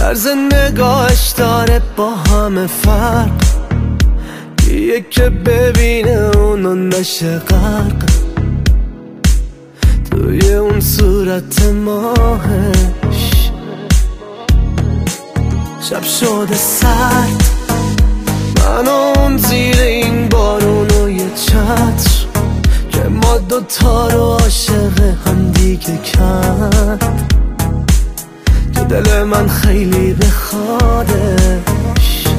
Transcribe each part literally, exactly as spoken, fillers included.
طرز نگاهش داره با همه فرق، یه که ببینه اونو نشه غرق توی اون صورت ماهش. شب شده سرد، من اون زیر این بارون و یه چتر که ما دوتا رو عاشق هم دیگه کرد. تو دل من خیلی بخوادش،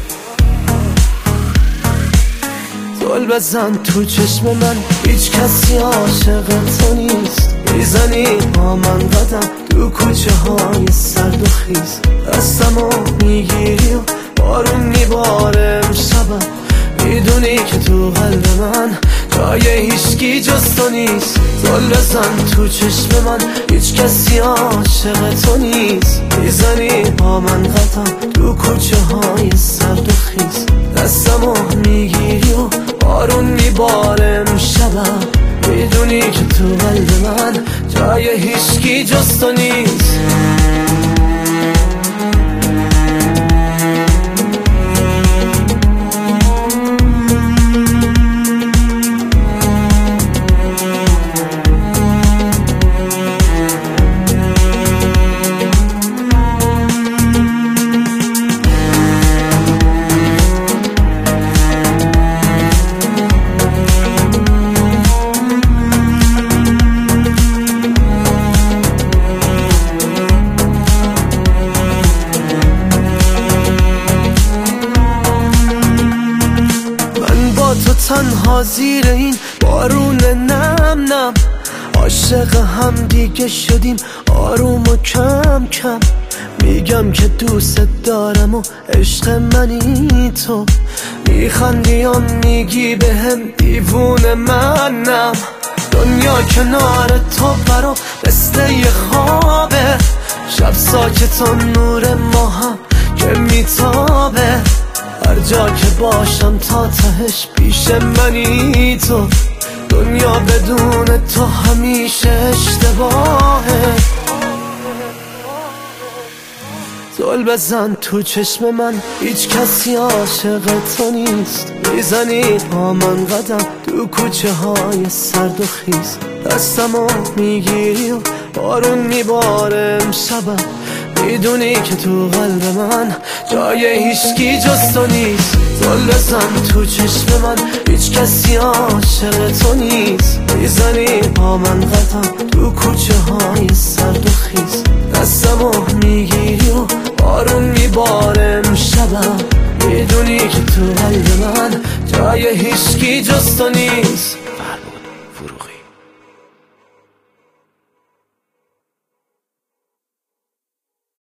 زل بزن تو چشم من، هیچ کسی عاشق تو نیست. میزنی با من قدم تو کوچه های سرد و خیز، دستمو میگیری و بارون میباره امشبم. میدونی که تو قلب من جای هیچکی جز تو نیست. زل بزن تو چشم من، هیچ کسی عاشق تو نیست. میزنی با من قدم تو کوچه های سرد و خیز، دستمو میگیری و بارون میباره امشبم. میدونی که تو قلب من جای هیچکی جز تو نیست. تو تنها زیر این بارون نم نم، عاشق هم دیگه شدیم آروم و کم کم. میگم که دوست دارم و عشق منی تو، میخندی و میگی بهم دیوونه منم. دنیا کنار تو برا مثل یه خوابه، شب ساکت و نور ماهم که میتابه. هر جا که باشم تا تهش پیش منی تو، دنیا بدون تو همیشه اشتباهه. زل بزن تو چشم من، هیچ کسی عاشق تو نیست. میزنی با من قدم تو کوچه های سرد و خیز، دستمو میگیری و بارون میباره امشبم. میدونی که تو قلب من جای هیچکی جز تو نیست. زل بزن تو چشم من، هیچ کسی عاشق تو نیست. میزنی با من قدم تو کوچه های سرد و خیز، دستمو میگیری و بارون میباره امشبم. میدونی که تو قلب من جای هیچکی جز تو نیست.